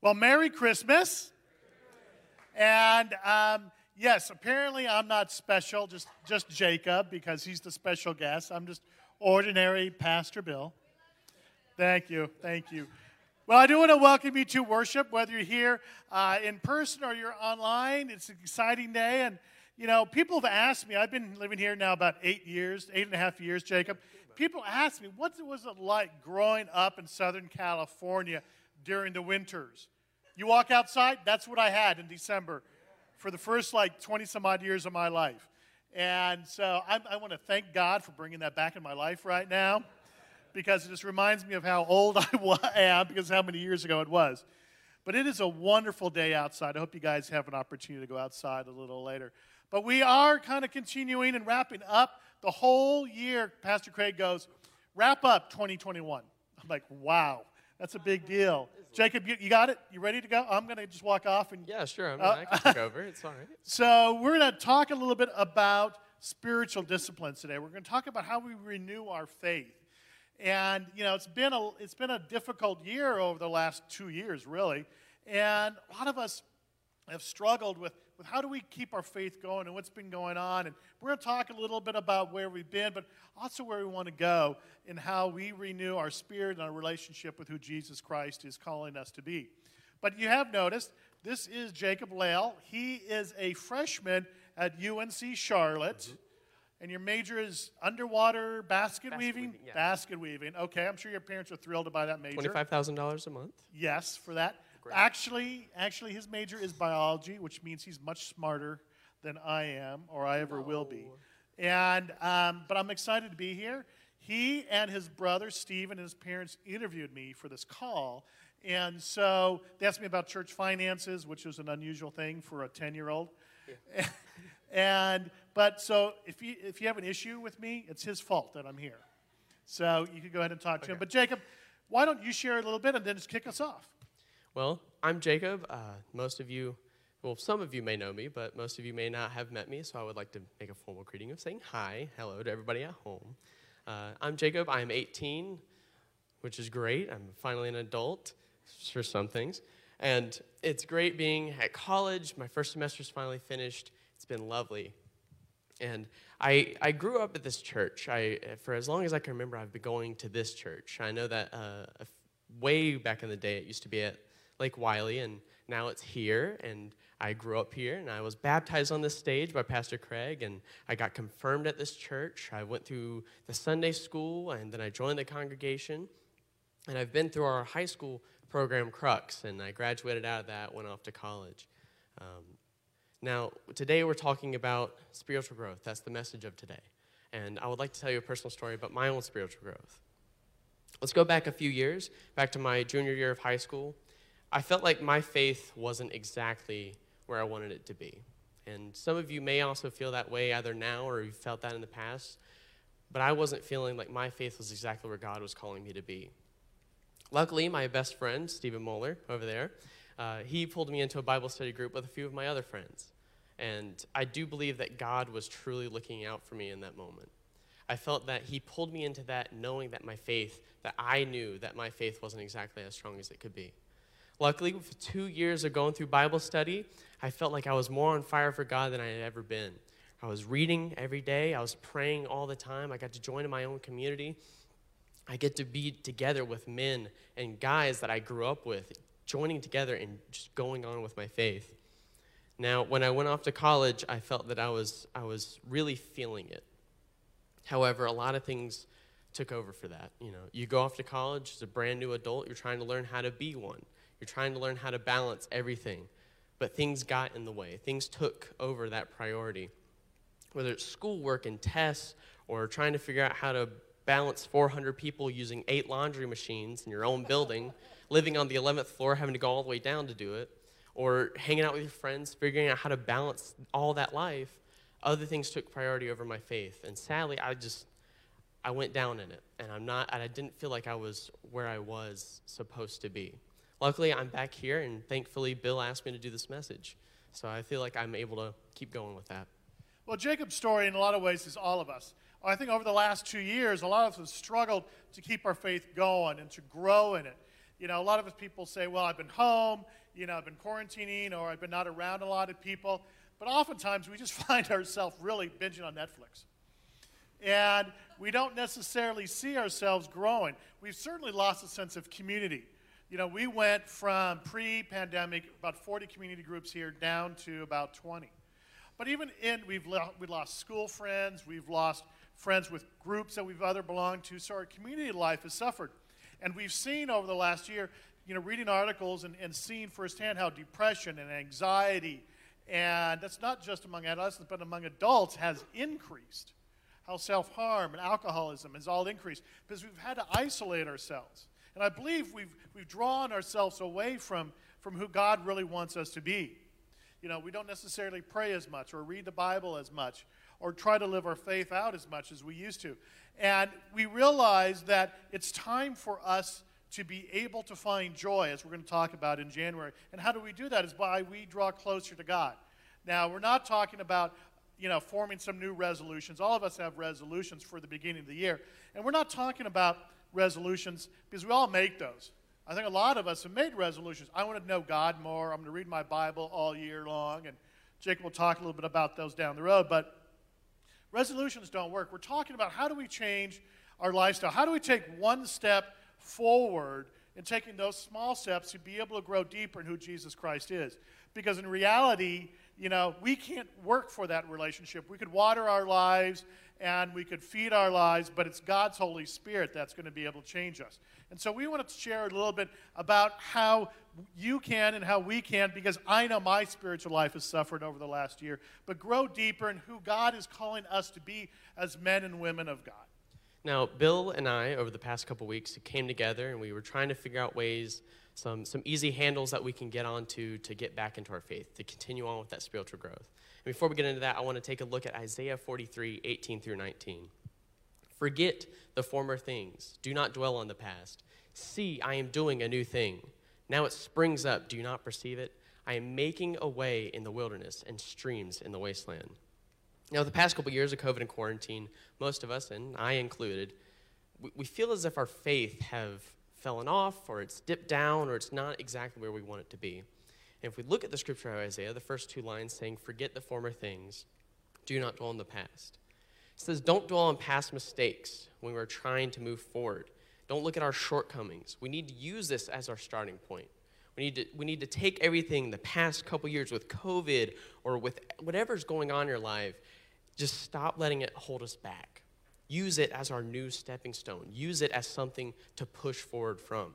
Well, Merry Christmas. And yes, apparently I'm not special, just Jacob, because he's the special guest. I'm just ordinary Pastor Bill. Thank you. Well, I do want to welcome you to worship, whether you're here in person or you're online. It's an exciting day. And, you know, people have asked me, I've been living here now about 8.5 years, Jacob. People ask me, what was it like growing up in Southern California during the winters? You walk outside, that's what I had in December for the first 20-some-odd years of my life. And so I want to thank God for bringing that back in my life right now, because it just reminds me of how old I am, because how many years ago it was. But it is a wonderful day outside. I hope you guys have an opportunity to go outside a little later. But we are kind of continuing and wrapping up the whole year. Pastor Craig goes, wrap up 2021. I'm like, wow, that's a big deal. Jacob, you got it? You ready to go? I'm going to just walk off. Yeah, sure. I can take over. It's all right. So we're going to talk a little bit about spiritual disciplines today. We're going to talk about how we renew our faith. And, you know, it's been a difficult year over the last 2 years, really. And a lot of us have struggled with how do we keep our faith going and what's been going on. And we're going to talk a little bit about where we've been, but also where we want to go and how we renew our spirit and our relationship with who Jesus Christ is calling us to be. But you have noticed, this is Jacob Lale. He is a freshman at UNC Charlotte. Mm-hmm. And your major is underwater basket weaving? Yeah. Basket weaving. Okay, I'm sure your parents are thrilled to buy that major. $25,000 a month? Yes, for that. Great. Actually, his major is biology, which means he's much smarter than I am, or I ever will be. And but I'm excited to be here. He and his brother, Stephen, and his parents interviewed me for this call. And so they asked me about church finances, which is an unusual thing for a 10-year-old. Yeah. But so if you have an issue with me, it's his fault that I'm here. So you can go ahead and talk to him. But Jacob, why don't you share a little bit and then just kick us off? Well, I'm Jacob. Some of you may know me, but most of you may not have met me, so I would like to make a formal greeting of saying hi, hello to everybody at home. I'm Jacob. I'm 18, which is great. I'm finally an adult for some things. And it's great being at college. My first semester's finally finished. It's been lovely. And I grew up at this church. For as long as I can remember, I've been going to this church. I know that way back in the day, it used to be at Lake Wiley, and now it's here. And I grew up here, and I was baptized on this stage by Pastor Craig, and I got confirmed at this church. I went through the Sunday school, and then I joined the congregation. And I've been through our high school program, Crux, and I graduated out of that, went off to college. Now, today we're talking about spiritual growth. That's the message of today. And I would like to tell you a personal story about my own spiritual growth. Let's go back a few years, back to my junior year of high school. I felt like my faith wasn't exactly where I wanted it to be. And some of you may also feel that way either now or you've felt that in the past. But I wasn't feeling like my faith was exactly where God was calling me to be. Luckily, my best friend, Stephen Moeller, over there, he pulled me into a Bible study group with a few of my other friends. And I do believe that God was truly looking out for me in that moment. I felt that he pulled me into that knowing that I knew that my faith wasn't exactly as strong as it could be. Luckily, with 2 years of going through Bible study, I felt like I was more on fire for God than I had ever been. I was reading every day. I was praying all the time. I got to join in my own community. I get to be together with men and guys that I grew up with, joining together and just going on with my faith. Now, when I went off to college, I felt that I was really feeling it. However, a lot of things took over for that. You know, you go off to college as a brand new adult, you're trying to learn how to be one. You're trying to learn how to balance everything. But things got in the way. Things took over that priority. Whether it's schoolwork and tests or trying to figure out how to balance 400 people using 8 laundry machines in your own building, living on the 11th floor, having to go all the way down to do it, or hanging out with your friends, figuring out how to balance all that life, other things took priority over my faith. And sadly, I went down in it, and I didn't feel like I was where I was supposed to be. Luckily, I'm back here, and thankfully, Bill asked me to do this message. So I feel like I'm able to keep going with that. Well, Jacob's story, in a lot of ways, is all of us. I think over the last 2 years, a lot of us have struggled to keep our faith going and to grow in it. You know, a lot of us people say, well, I've been home, you know, I've been quarantining, or I've been not around a lot of people. But oftentimes we just find ourselves really binging on Netflix. And we don't necessarily see ourselves growing. We've certainly lost a sense of community. You know, we went from pre-pandemic, about 40 community groups here, down to about 20. But even we've lost school friends, we've lost friends with groups that we've other belonged to, so our community life has suffered. And we've seen over the last year, you know, reading articles and seeing firsthand how depression and anxiety, and that's not just among adolescents, but among adults, has increased. How self-harm and alcoholism has all increased because we've had to isolate ourselves. And I believe we've drawn ourselves away from who God really wants us to be. You know, we don't necessarily pray as much or read the Bible as much or try to live our faith out as much as we used to. And we realize that it's time for us to be able to find joy, as we're going to talk about in January. And how do we do that? Is by we draw closer to God. Now, we're not talking about, you know, forming some new resolutions. All of us have resolutions for the beginning of the year. And we're not talking about resolutions because we all make those. I think a lot of us have made resolutions. I want to know God more. I'm going to read my Bible all year long. And Jake will talk a little bit about those down the road. But resolutions don't work. We're talking about how do we change our lifestyle? How do we take one step forward in taking those small steps to be able to grow deeper in who Jesus Christ is? Because in reality, you know, we can't work for that relationship. We could water our lives and we could feed our lives, but it's God's Holy Spirit that's going to be able to change us. And so we want to share a little bit about how you can and how we can, because I know my spiritual life has suffered over the last year, but grow deeper in who God is calling us to be as men and women of God. Now, Bill and I, over the past couple weeks, came together and we were trying to figure out ways, some easy handles that we can get onto to get back into our faith, to continue on with that spiritual growth. And before we get into that, I want to take a look at Isaiah 43, 18 through 19. Forget the former things. Do not dwell on the past. See, I am doing a new thing. Now it springs up. Do you not perceive it? I am making a way in the wilderness and streams in the wasteland. Now, the past couple years of COVID and quarantine, most of us, and I included, we feel as if our faith have fallen off, or it's dipped down, or it's not exactly where we want it to be. And if we look at the scripture of Isaiah, the first two lines saying, forget the former things, do not dwell on the past. It says, don't dwell on past mistakes when we're trying to move forward. Don't look at our shortcomings. We need to use this as our starting point. We need to take everything the past couple years with COVID or with whatever's going on in your life, just stop letting it hold us back. Use it as our new stepping stone. Use it as something to push forward from.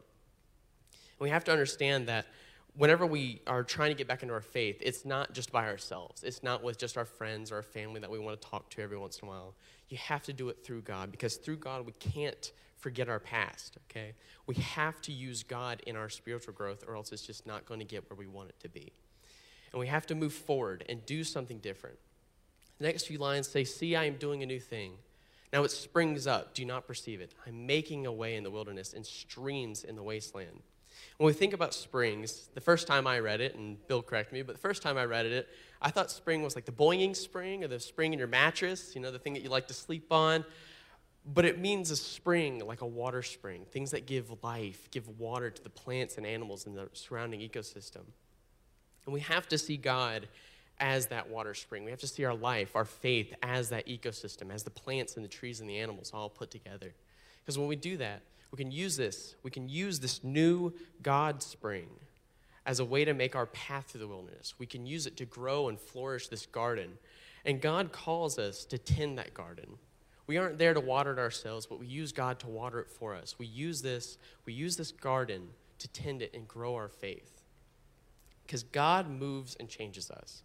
And we have to understand that whenever we are trying to get back into our faith, it's not just by ourselves. It's not with just our friends or our family that we want to talk to every once in a while. You have to do it through God, because through God we can't forget our past, okay? We have to use God in our spiritual growth, or else it's just not going to get where we want it to be. And we have to move forward and do something different. The next few lines say, see, I am doing a new thing. Now it springs up. Do you not perceive it? I'm making a way in the wilderness and streams in the wasteland. When we think about springs, the first time I read it, and Bill corrected me, but the first time I read it, I thought spring was like the boinging spring or the spring in your mattress, you know, the thing that you like to sleep on. But it means a spring, like a water spring, things that give life, give water to the plants and animals in the surrounding ecosystem. And we have to see God as that water spring. We have to see our life, our faith, as that ecosystem, as the plants and the trees and the animals all put together. Because when we do that, we can use this new God spring as a way to make our path through the wilderness. We can use it to grow and flourish this garden. And God calls us to tend that garden. We aren't there to water it ourselves, but we use God to water it for us. We use this garden to tend it and grow our faith. Because God moves and changes us.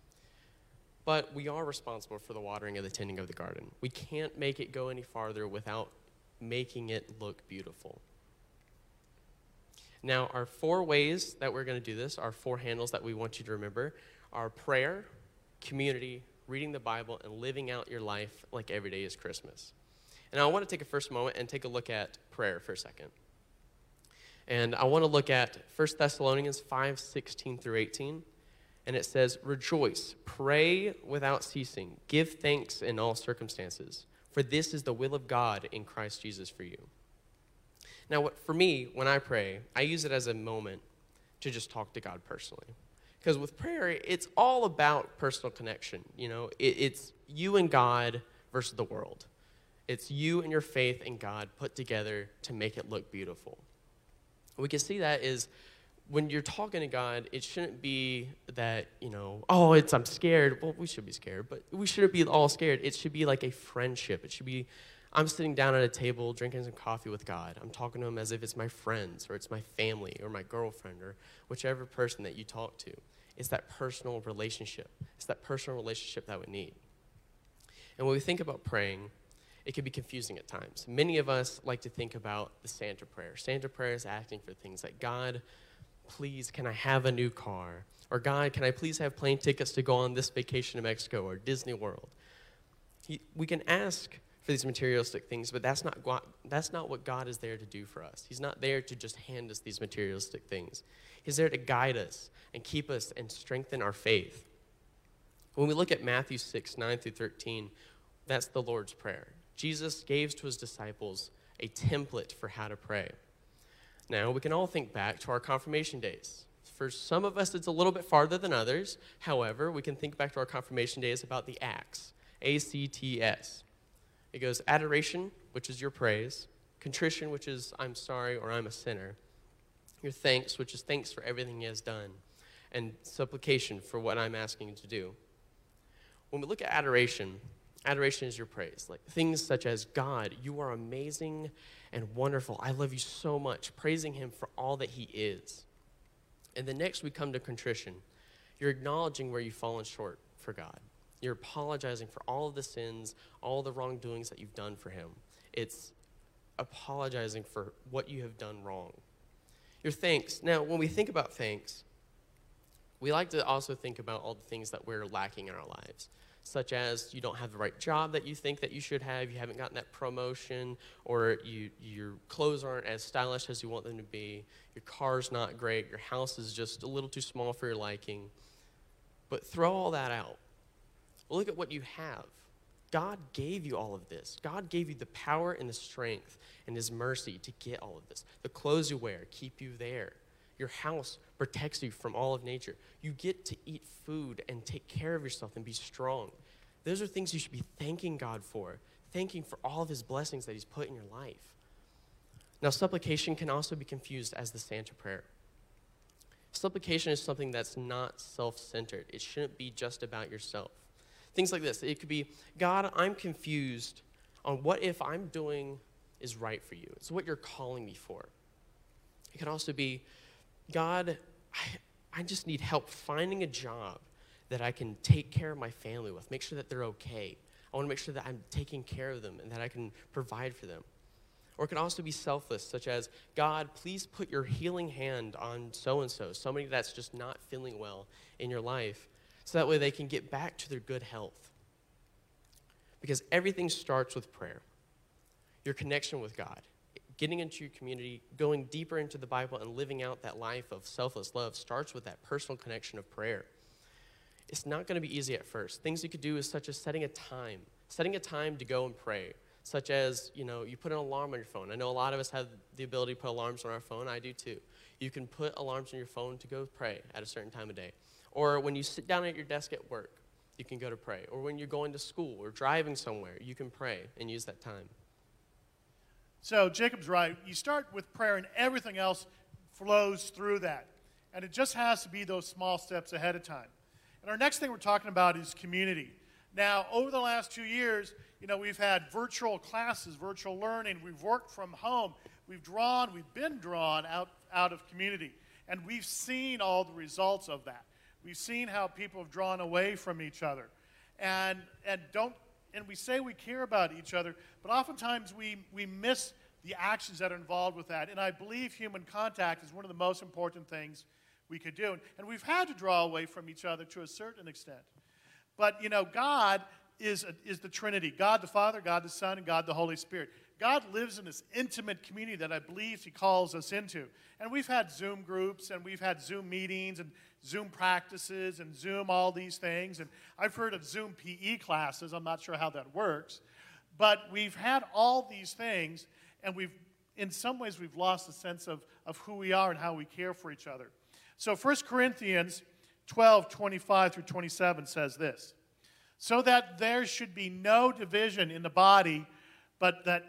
But we are responsible for the watering and the tending of the garden. We can't make it go any farther without making it look beautiful. Now, our 4 ways that we're going to do this, our 4 handles that we want you to remember, are prayer, community, reading the Bible, and living out your life like every day is Christmas. And I want to take a first moment and take a look at prayer for a second. And I want to look at 1 Thessalonians 5:16 through 18. And it says, rejoice, pray without ceasing, give thanks in all circumstances, for this is the will of God in Christ Jesus for you. Now, for me, when I pray, I use it as a moment to just talk to God personally. Because with prayer, it's all about personal connection. It's you and God versus the world. It's you and your faith in God put together to make it look beautiful. We can see that is when you're talking to God, it shouldn't be that, I'm scared. Well, we should be scared, but we shouldn't be all scared. It should be like a friendship. It should be, I'm sitting down at a table drinking some coffee with God. I'm talking to him as if it's my friends or it's my family or my girlfriend or whichever person that you talk to. It's that personal relationship. It's that personal relationship that we need. And when we think about praying, it can be confusing at times. Many of us like to think about the Santa prayer. Santa prayer is asking for things like, God, please, can I have a new car? Or God, can I please have plane tickets to go on this vacation to Mexico or Disney World? We can ask for these materialistic things, but that's not what God is there to do for us. He's not there to just hand us these materialistic things. He's there to guide us and keep us and strengthen our faith. When we look at Matthew 6, 9 through 13, that's the Lord's Prayer. Jesus gave to his disciples a template for how to pray. Now, we can all think back to our confirmation days. For some of us, it's a little bit farther than others. However, we can think back to our confirmation days about the acts, ACTS. It goes adoration, which is your praise, contrition, which is I'm sorry or I'm a sinner, your thanks, which is thanks for everything he has done, and supplication for what I'm asking you to do. When we look at adoration is your praise. Like things such as, God, you are amazing and wonderful. I love you so much. Praising him for all that he is. And then next we come to contrition. You're acknowledging where you've fallen short for God. You're apologizing for all of the sins, all the wrongdoings that you've done for him. It's apologizing for what you have done wrong. Your thanks. Now, when we think about thanks, we like to also think about all the things that we're lacking in our lives, such as you don't have the right job that you think that you should have, you haven't gotten that promotion, or your clothes aren't as stylish as you want them to be, your car's not great, your house is just a little too small for your liking. But throw all that out. Look at what you have. God gave you all of this. God gave you the power and the strength and his mercy to get all of this. The clothes you wear keep you there. Your house protects you from all of nature. You get to eat food and take care of yourself and be strong. Those are things you should be thanking God for, thanking for all of his blessings that he's put in your life. Now, supplication can also be confused as the Santa prayer. Supplication is something that's not self-centered. It shouldn't be just about yourself. Things like this. It could be, God, I'm confused on what if I'm doing is right for you. It's what you're calling me for. It could also be, God, I just need help finding a job that I can take care of my family with, make sure that they're okay. I want to make sure that I'm taking care of them and that I can provide for them. Or it can also be selfless, such as, God, please put your healing hand on so-and-so, somebody that's just not feeling well in your life, so that way they can get back to their good health. Because everything starts with prayer, your connection with God. Getting into your community, going deeper into the Bible, and living out that life of selfless love starts with that personal connection of prayer. It's not going to be easy at first. Things you could do is such as setting a time to go and pray, such as, you put an alarm on your phone. I know a lot of us have the ability to put alarms on our phone. I do too. You can put alarms on your phone to go pray at a certain time of day. Or when you sit down at your desk at work, you can go to pray. Or when you're going to school or driving somewhere, you can pray and use that time. So Jacob's right. You start with prayer and everything else flows through that. And it just has to be those small steps ahead of time. And our next thing we're talking about is community. Now, over the last 2 years, we've had virtual classes, virtual learning. We've worked from home. We've been drawn out of community. And we've seen all the results of that. We've seen how people have drawn away from each other. And we say we care about each other, but oftentimes we miss the actions that are involved with that. And I believe human contact is one of the most important things we could do. And we've had to draw away from each other to a certain extent. But, God is the Trinity. God the Father, God the Son, and God the Holy Spirit. God lives in this intimate community that I believe he calls us into. And we've had Zoom groups, and we've had Zoom meetings, and Zoom practices, and Zoom all these things. And I've heard of Zoom PE classes. I'm not sure how that works. But we've had all these things, and we've in some ways we've lost the sense of who we are and how we care for each other. So 1 Corinthians 12:25 through 27 says this, so that there should be no division in the body, but that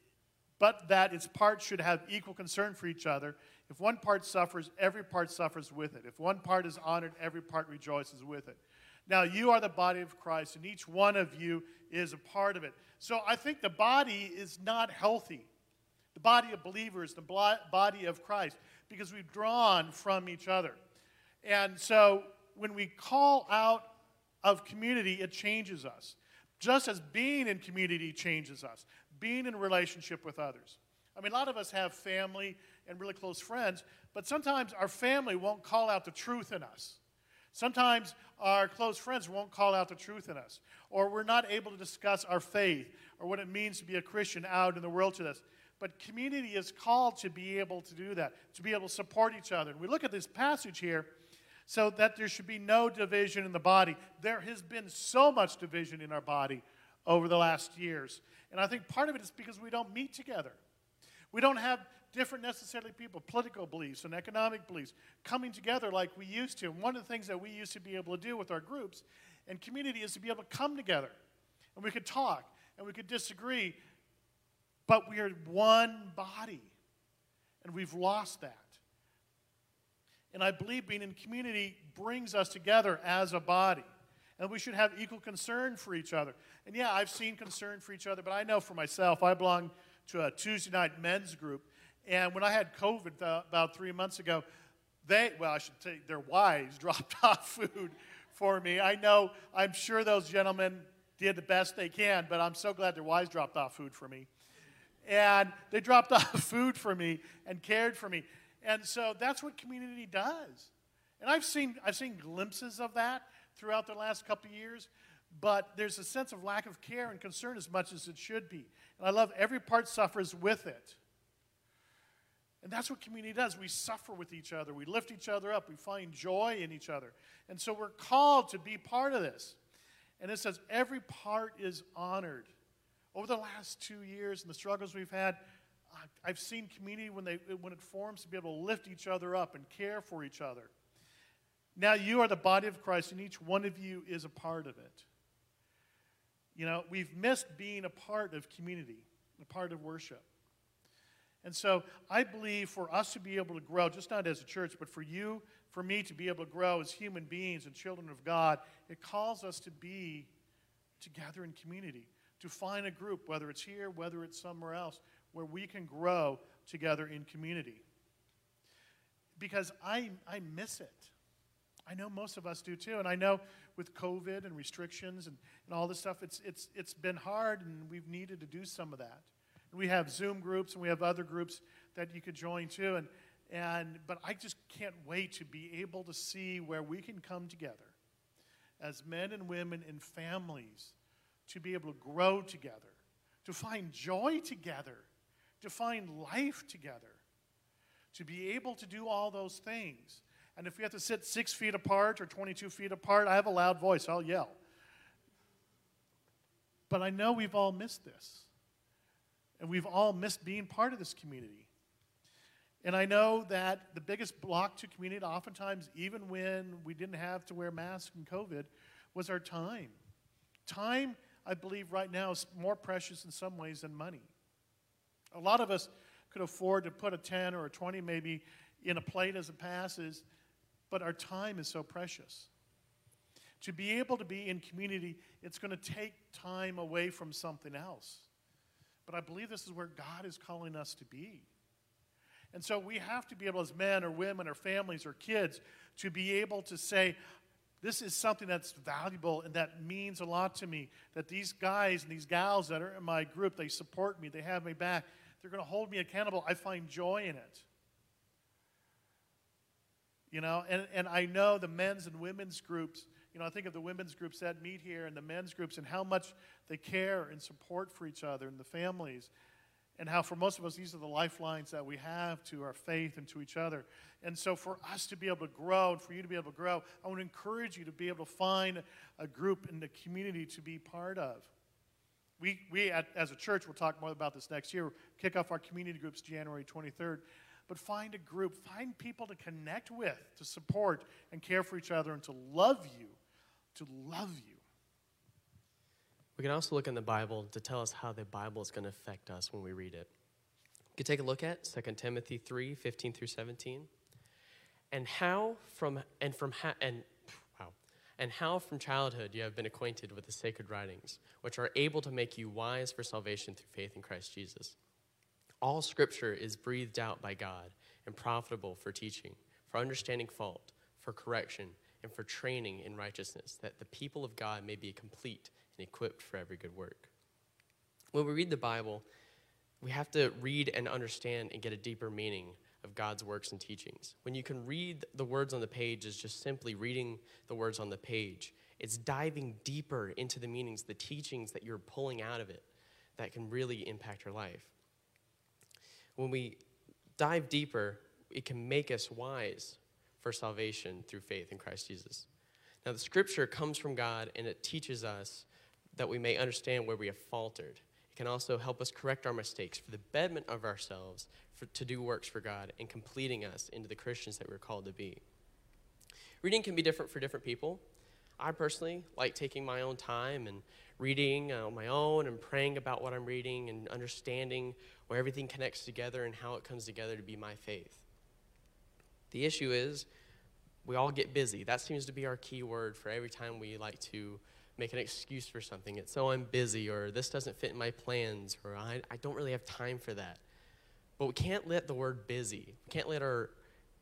its parts should have equal concern for each other. If one part suffers, every part suffers with it. If one part is honored, every part rejoices with it. Now you are the body of Christ, and each one of you is a part of it. So I think the body is not healthy. The body of believers, the body of Christ, because we've drawn from each other. And so when we call out of community, it changes us. Just as being in community changes us, being in a relationship with others. I mean, a lot of us have family and really close friends, but sometimes our family won't call out the truth in us. Sometimes our close friends won't call out the truth in us, or we're not able to discuss our faith or what it means to be a Christian out in the world to us. But community is called to be able to do that, to be able to support each other. And we look at this passage here, so that there should be no division in the body. There has been so much division in our body over the last years. And I think part of it is because we don't meet together. We don't have different necessarily people, political beliefs and economic beliefs, coming together like we used to. And one of the things that we used to be able to do with our groups and community is to be able to come together. And we could talk and we could disagree, but we are one body. And we've lost that. And I believe being in community brings us together as a body. And we should have equal concern for each other. And yeah, I've seen concern for each other, but I know for myself, I belong to a Tuesday night men's group. And when I had COVID about 3 months ago, their wives dropped off food for me. I'm sure those gentlemen did the best they can, but I'm so glad their wives dropped off food for me. And they dropped off food for me and cared for me. And so that's what community does. And I've seen glimpses of that throughout the last couple of years, but there's a sense of lack of care and concern as much as it should be. And I love every part suffers with it. And that's what community does. We suffer with each other. We lift each other up. We find joy in each other. And so we're called to be part of this. And it says every part is honored. Over the last 2 years and the struggles we've had, I've seen community when it forms to be able to lift each other up and care for each other. Now you are the body of Christ, and each one of you is a part of it. You know, we've missed being a part of community, a part of worship. And so I believe for us to be able to grow, just not as a church, but for you, for me to be able to grow as human beings and children of God, it calls us to be together in community, to find a group, whether it's here, whether it's somewhere else, where we can grow together in community. Because I miss it. I know most of us do too, and I know with COVID and restrictions and all this stuff, it's been hard, and we've needed to do some of that. And we have Zoom groups, and we have other groups that you could join too, but I just can't wait to be able to see where we can come together as men and women and families to be able to grow together, to find joy together, to find life together, to be able to do all those things. And if we have to sit 6 feet apart or 22 feet apart, I have a loud voice, I'll yell. But I know we've all missed this. And we've all missed being part of this community. And I know that the biggest block to community, oftentimes, even when we didn't have to wear masks in COVID, was our time. Time, I believe, right now is more precious in some ways than money. A lot of us could afford to put a 10 or a 20 maybe in a plate as it passes, but our time is so precious. To be able to be in community, it's going to take time away from something else. But I believe this is where God is calling us to be. And so we have to be able, as men or women or families or kids, to be able to say, this is something that's valuable and that means a lot to me, that these guys and these gals that are in my group, they support me, they have me back, they're going to hold me accountable. I find joy in it. You know, and I know the men's and women's groups, you know, I think of the women's groups that meet here and the men's groups and how much they care and support for each other and the families, and how for most of us, these are the lifelines that we have to our faith and to each other. And so for us to be able to grow and for you to be able to grow, I want to encourage you to be able to find a group in the community to be part of. as a church, we'll talk more about this next year, kick off our community groups January 23rd. But find a group, find people to connect with, to support and care for each other, and to love you, to love you. We can also look in the Bible to tell us how the Bible is going to affect us when we read it. You can take a look at 2 Timothy 3, 15 through 17. And how from childhood you have been acquainted with the sacred writings, which are able to make you wise for salvation through faith in Christ Jesus. All Scripture is breathed out by God and profitable for teaching, for understanding fault, for correction, and for training in righteousness, that the people of God may be complete and equipped for every good work. When we read the Bible, we have to read and understand and get a deeper meaning of God's works and teachings. When you can read the words on the page as just simply reading the words on the page, it's diving deeper into the meanings, the teachings that you're pulling out of it that can really impact your life. When we dive deeper, it can make us wise for salvation through faith in Christ Jesus. Now, the Scripture comes from God, and it teaches us that we may understand where we have faltered. It can also help us correct our mistakes for the betterment of ourselves, to do works for God, and completing us into the Christians that we're called to be. Reading can be different for different people. I personally like taking my own time and reading on my own and praying about what I'm reading and understanding where everything connects together and how it comes together to be my faith. The issue is we all get busy. That seems to be our key word for every time we like to make an excuse for something. It's, oh, I'm busy, or this doesn't fit in my plans, or I don't really have time for that. But we can't let the word busy, we can't let our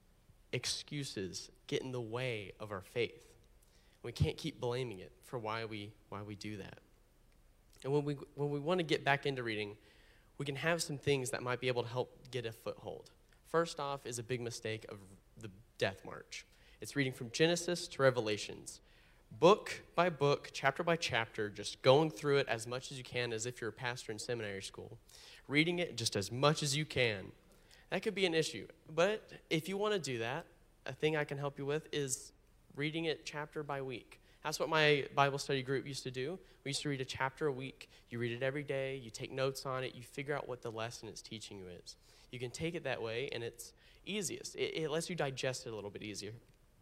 excuses get in the way of our faith. We can't keep blaming it for why we do that. And when we want to get back into reading, we can have some things that might be able to help get a foothold. First off is a big mistake of the death march. It's reading from Genesis to Revelations, book by book, chapter by chapter, just going through it as much as you can as if you're a pastor in seminary school, reading it just as much as you can. That could be an issue. But if you want to do that, a thing I can help you with is reading it chapter by week. That's what my Bible study group used to do. We used to read a chapter a week. You read it every day. You take notes on it. You figure out what the lesson it's teaching you is. You can take it that way, and it's easiest. It lets you digest it a little bit easier.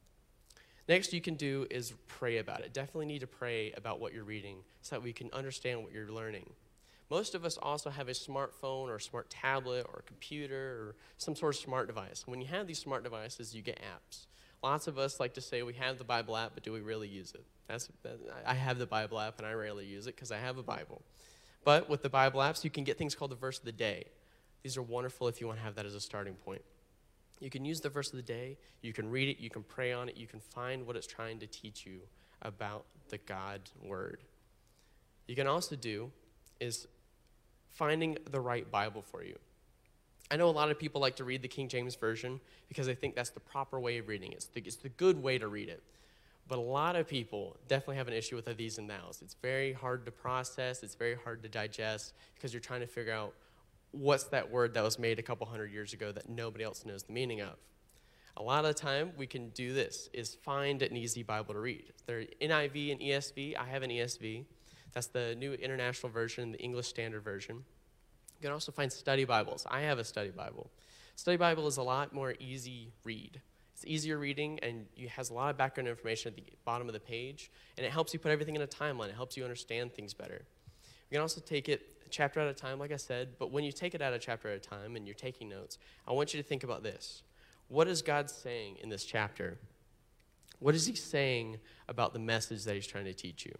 Next you can do is pray about it. Definitely need to pray about what you're reading so that we can understand what you're learning. Most of us also have a smartphone or a smart tablet or a computer or some sort of smart device. When you have these smart devices, you get apps. Lots of us like to say we have the Bible app, but do we really use it? I have the Bible app, and I rarely use it because I have a Bible. But with the Bible apps, you can get things called the verse of the day. These are wonderful if you want to have that as a starting point. You can use the verse of the day, you can read it, you can pray on it, you can find what it's trying to teach you about the God word. You can also do is finding the right Bible for you. I know a lot of people like to read the King James Version because they think that's the proper way of reading it. It's the good way to read it. But a lot of people definitely have an issue with the these and thous. It's very hard to process. It's very hard to digest because you're trying to figure out what's that word that was made a couple hundred years ago that nobody else knows the meaning of. A lot of the time we can do this, is find an easy Bible to read. There are NIV and ESV. I have an ESV. That's the New International Version, the English Standard Version. You can also find study Bibles. I have a study Bible. Study Bible is a lot more easy read. It's easier reading, and it has a lot of background information at the bottom of the page, and it helps you put everything in a timeline. It helps you understand things better. You can also take it a chapter at a time, like I said, but when you take it at a chapter at a time and you're taking notes, I want you to think about this. What is God saying in this chapter? What is he saying about the message that he's trying to teach you?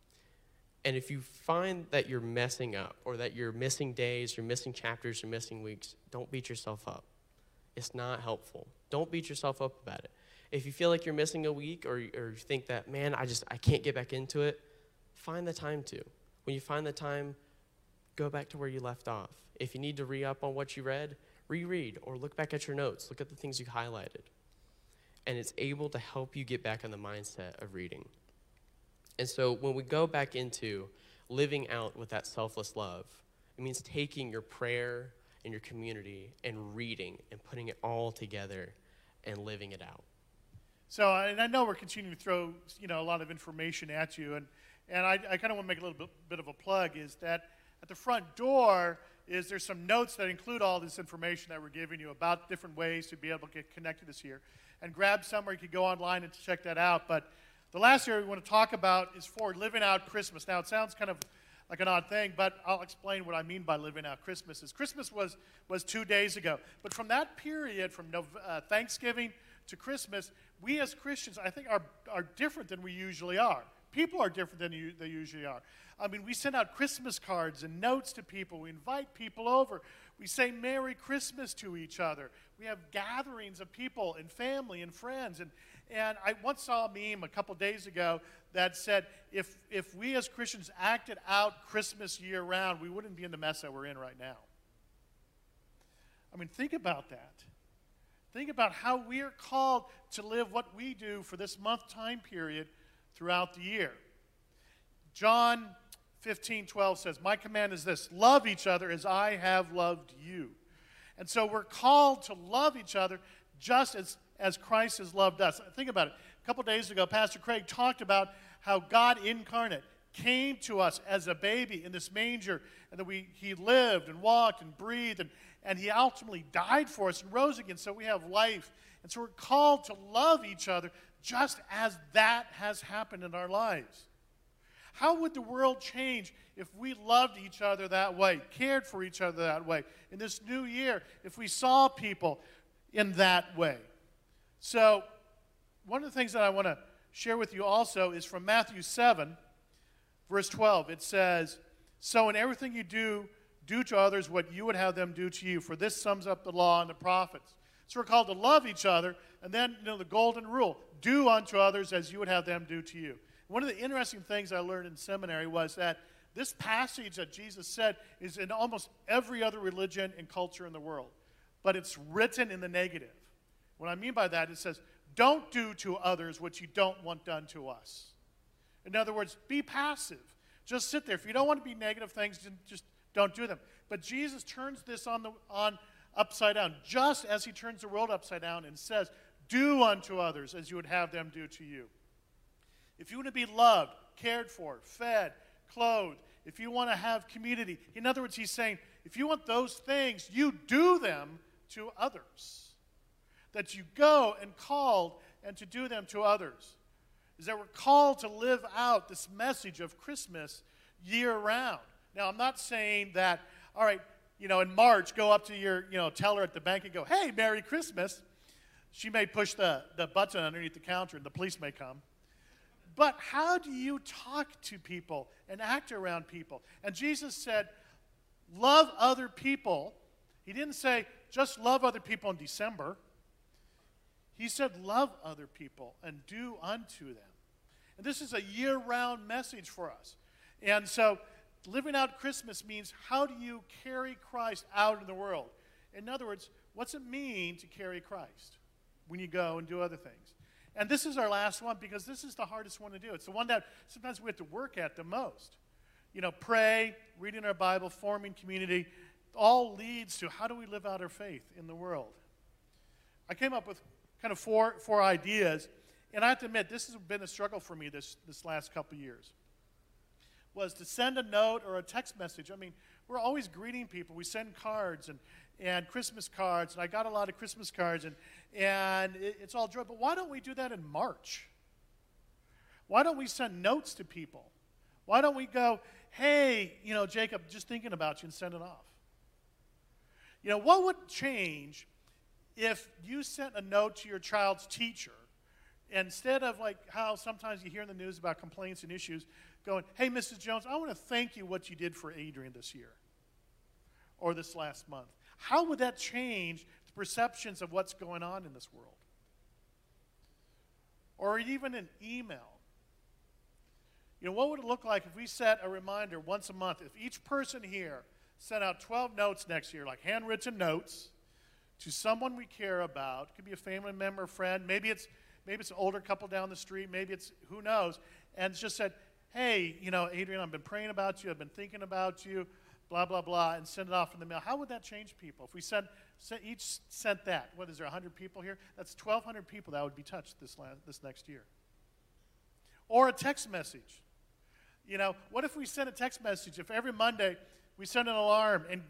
And if you find that you're messing up or that you're missing days, you're missing chapters, you're missing weeks, don't beat yourself up. It's not helpful. Don't beat yourself up about it. If you feel like you're missing a week or you think that, man, I can't get back into it, find the time to. When you find the time, go back to where you left off. If you need to re-up on what you read, reread or look back at your notes. Look at the things you highlighted. And it's able to help you get back on the mindset of reading. And so when we go back into living out with that selfless love, it means taking your prayer and your community and reading and putting it all together and living it out. So, and I know we're continuing to throw, a lot of information at you, and I kind of want to make a little bit of a plug, is that at the front door there's some notes that include all this information that we're giving you about different ways to be able to get connected this year. And grab somewhere, you can go online and check that out. But the last area we want to talk about is for living out Christmas. Now, it sounds kind of like an odd thing, but I'll explain what I mean by living out Christmas. Christmas was 2 days ago. But from that period, from Thanksgiving to Christmas, we as Christians, I think, are different than we usually are. People are different than they usually are. I mean, we send out Christmas cards and notes to people. We invite people over. We say Merry Christmas to each other. We have gatherings of people and family and friends. And I once saw a meme a couple days ago that said, if we as Christians acted out Christmas year-round, we wouldn't be in the mess that we're in right now. I mean, think about that. Think about how we are called to live what we do for this month time period throughout the year. John 15:12 says, "My command is this, love each other as I have loved you." And so we're called to love each other just as Christ has loved us. Think about it. A couple days ago, Pastor Craig talked about how God incarnate came to us as a baby in this manger, and that he lived and walked and breathed, and he ultimately died for us and rose again, so we have life. And so we're called to love each other just as that has happened in our lives. How would the world change if we loved each other that way, cared for each other that way? In this new year, if we saw people in that way. So, one of the things that I want to share with you also is from Matthew 7, verse 12. It says, "So in everything you do to others what you would have them do to you, for this sums up the law and the prophets." So we're called to love each other, and then, the golden rule, do unto others as you would have them do to you. One of the interesting things I learned in seminary was that this passage that Jesus said is in almost every other religion and culture in the world, but it's written in the negative. What I mean by that, it says, don't do to others what you don't want done to us. In other words, be passive. Just sit there. If you don't want to be negative things, just don't do them. But Jesus turns this on upside down, just as he turns the world upside down and says, do unto others as you would have them do to you. If you want to be loved, cared for, fed, clothed, if you want to have community, in other words, he's saying, if you want those things, you do them to others. That you go and called and to do them to others. Is that we're called to live out this message of Christmas year-round. Now, I'm not saying that, all right, in March, go up to your, teller at the bank and go, hey, Merry Christmas. She may push the button underneath the counter and the police may come. But how do you talk to people and act around people? And Jesus said, love other people. He didn't say, just love other people in December. He said, love other people and do unto them. And this is a year-round message for us. And so living out Christmas means, how do you carry Christ out in the world? In other words, what's it mean to carry Christ when you go and do other things? And this is our last one because this is the hardest one to do. It's the one that sometimes we have to work at the most. Pray, reading our Bible, forming community, all leads to how do we live out our faith in the world. I came up with kind of four ideas, and I have to admit, this has been a struggle for me this last couple years, was to send a note or a text message. I mean, we're always greeting people. We send cards and Christmas cards, and I got a lot of Christmas cards, and it's all joy. But why don't we do that in March? Why don't we send notes to people? Why don't we go, hey, Jacob, just thinking about you, and send it off? What would change if you sent a note to your child's teacher, instead of like how sometimes you hear in the news about complaints and issues, going, hey, Mrs. Jones, I want to thank you what you did for Adrian this year or this last month. How would that change the perceptions of what's going on in this world? Or even an email. What would it look like if we set a reminder once a month, if each person here sent out 12 notes next year, like handwritten notes, to someone we care about? It could be a family member, friend. Maybe it's an older couple down the street. Maybe it's, who knows? And it's just said, hey, Adrian, I've been praying about you. I've been thinking about you, blah, blah, blah, and send it off in the mail. How would that change people? If we each sent that, what is there, 100 people here? That's 1,200 people that would be touched this next year. Or a text message What if we sent a text message? If every Monday we sent an alarm and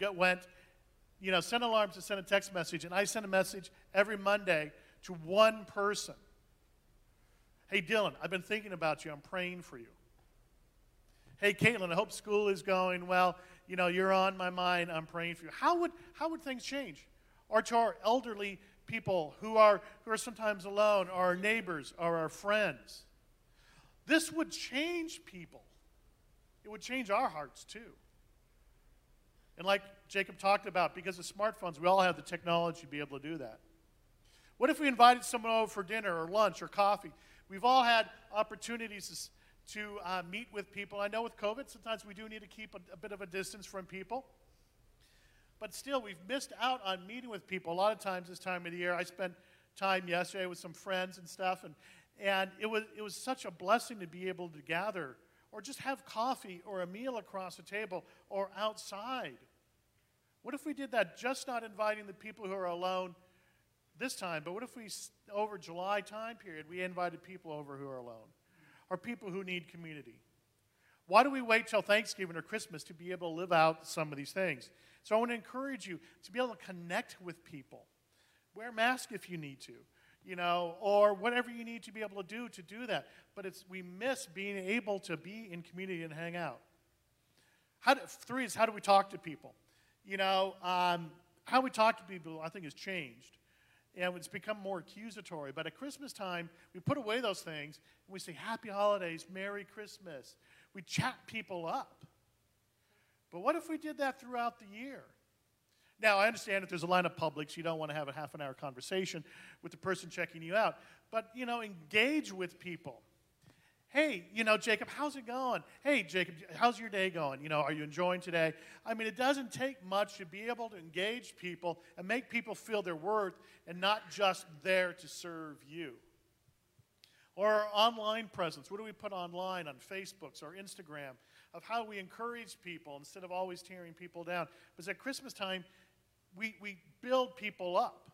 send alarms to send a text message, and I send a message every Monday to one person. Hey, Dylan, I've been thinking about you. I'm praying for you. Hey, Caitlin, I hope school is going well. You're on my mind. I'm praying for you. How would things change? Or to our elderly people who are sometimes alone, or our neighbors, or our friends. This would change people. It would change our hearts too. And like Jacob talked about, because of smartphones, we all have the technology to be able to do that. What if we invited someone over for dinner or lunch or coffee? We've all had opportunities to meet with people. I know with COVID, sometimes we do need to keep a bit of a distance from people. But still, we've missed out on meeting with people. A lot of times this time of the year, I spent time yesterday with some friends and stuff, and it was such a blessing to be able to gather or just have coffee or a meal across the table or outside. What if we did that, just not inviting the people who are alone this time, but what if we, over July time period, we invited people over who are alone or people who need community? Why do we wait till Thanksgiving or Christmas to be able to live out some of these things? So I want to encourage you to be able to connect with people. Wear a mask if you need to, or whatever you need to be able to do that. But we miss being able to be in community and hang out. Three is, how do we talk to people? How we talk to people, I think, has changed. And it's become more accusatory. But at Christmas time, we put away those things, and we say, Happy Holidays, Merry Christmas. We chat people up. But what if we did that throughout the year? Now, I understand if there's a line of Publix, you don't want to have a half an hour conversation with the person checking you out. But, engage with people. Hey, Jacob, how's it going? Hey, Jacob, how's your day going? Are you enjoying today? I mean, it doesn't take much to be able to engage people and make people feel their worth and not just there to serve you. Or our online presence. What do we put online on Facebook or Instagram of how we encourage people instead of always tearing people down? Because at Christmas time, we build people up.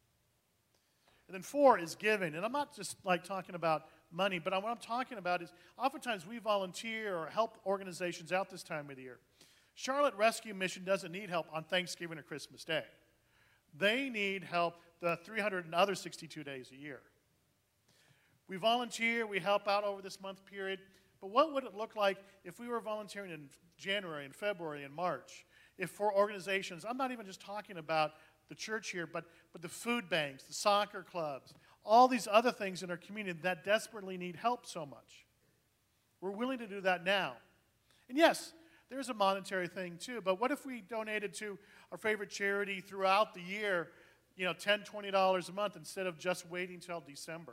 And then 4 is giving. And I'm not just talking about money, but what I'm talking about is oftentimes we volunteer or help organizations out this time of the year. Charlotte Rescue Mission doesn't need help on Thanksgiving or Christmas Day. They need help the 362 days a year. We volunteer, we help out over this month period, but what would it look like if we were volunteering in January and February and March? If for organizations, I'm not even just talking about the church here, but the food banks, the soccer clubs, all these other things in our community that desperately need help so much. We're willing to do that now. And yes, there's a monetary thing too, but what if we donated to our favorite charity throughout the year, $10, $20 a month instead of just waiting till December?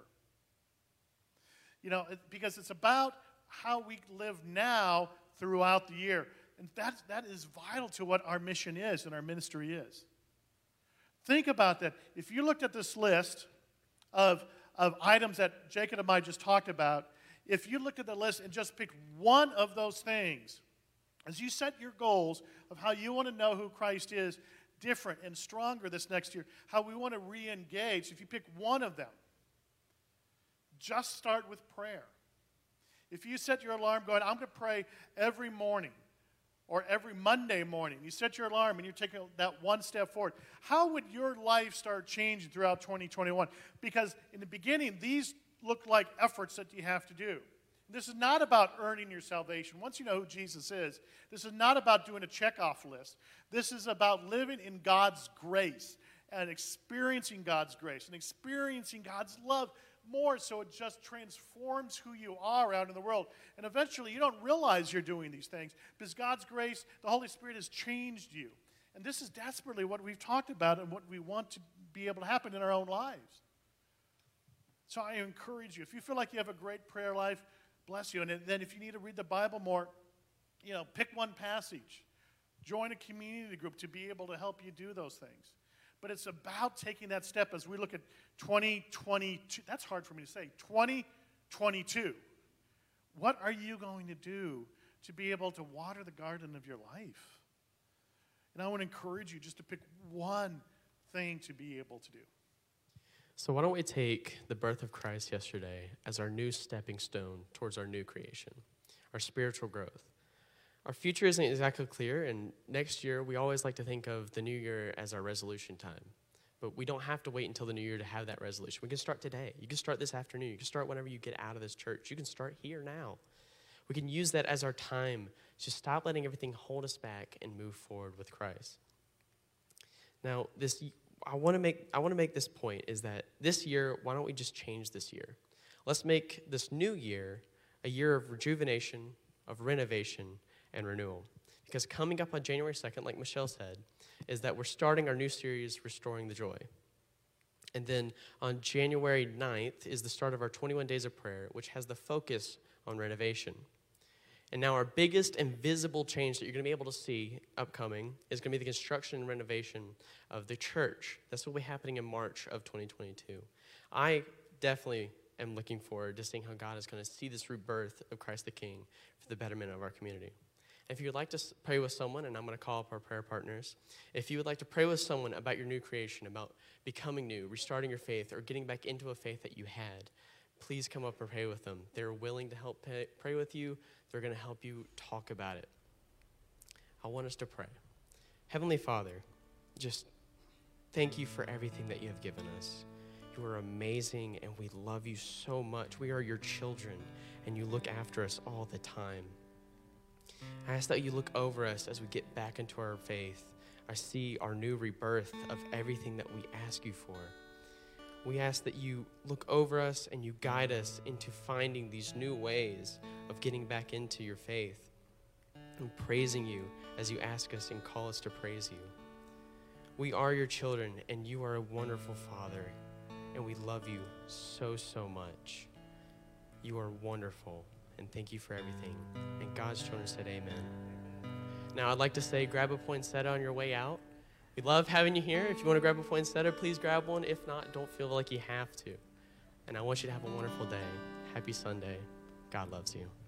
Because it's about how we live now throughout the year. And that is vital to what our mission is and our ministry is. Think about that. If you looked at this list of items that Jacob and I just talked about, if you looked at the list and just picked one of those things, as you set your goals of how you want to know who Christ is different and stronger this next year, how we want to re-engage, if you pick one of them, just start with prayer. If you set your alarm going, I'm going to pray every morning or every Monday morning, you set your alarm and you're taking that one step forward, how would your life start changing throughout 2021? Because in the beginning, these look like efforts that you have to do. This is not about earning your salvation. Once you know who Jesus is, this is not about doing a checkoff list. This is about living in God's grace and experiencing God's grace and experiencing God's love more, so it just transforms who you are out in the world. And eventually you don't realize you're doing these things because God's grace, the Holy Spirit has changed you. And this is desperately what we've talked about and what we want to be able to happen in our own lives. So I encourage you, if you feel like you have a great prayer life, bless you. And then if you need to read the Bible more, pick one passage. Join a community group to be able to help you do those things. But it's about taking that step as we look at 2022. That's hard for me to say. 2022. What are you going to do to be able to water the garden of your life? And I want to encourage you just to pick one thing to be able to do. So why don't we take the birth of Christ yesterday as our new stepping stone towards our new creation? our spiritual growth. Our future isn't exactly clear, and next year we always like to think of the new year as our resolution time. But we don't have to wait until the new year to have that resolution. We can start today. You can start this afternoon. You can start whenever you get out of this church. You can start here now. We can use that as our time to stop letting everything hold us back and move forward with Christ. Now, I want to make this point is that this year, why don't we just change this year? Let's make this new year a year of rejuvenation, of renovation, and renewal. Because coming up on January 2nd, like Michelle said, is that we're starting our new series, Restoring the Joy. And then on January 9th is the start of our 21 Days of Prayer, which has the focus on renovation. And now our biggest and visible change that you're going to be able to see upcoming is going to be the construction and renovation of the church. That's what will be happening in March of 2022. I definitely am looking forward to seeing how God is going to see this rebirth of Christ the King for the betterment of our community. If you would like to pray with someone, and I'm going to call up our prayer partners, if you would like to pray with someone about your new creation, about becoming new, restarting your faith, or getting back into a faith that you had, please come up and pray with them. They're willing to help pray with you. They're going to help you talk about it. I want us to pray. Heavenly Father, just thank you for everything that you have given us. You are amazing, and we love you so much. We are your children, and you look after us all the time. I ask that you look over us as we get back into our faith. I see our new rebirth of everything that we ask you for. We ask that you look over us and you guide us into finding these new ways of getting back into your faith and praising you as you ask us and call us to praise you. We are your children, and you are a wonderful Father, and we love you so, so much. You are wonderful, and thank you for everything. And God's children said amen. Now I'd like to say grab a poinsettia on your way out. We love having you here. If you want to grab a poinsettia, please grab one. If not, don't feel like you have to. And I want you to have a wonderful day. Happy Sunday. God loves you.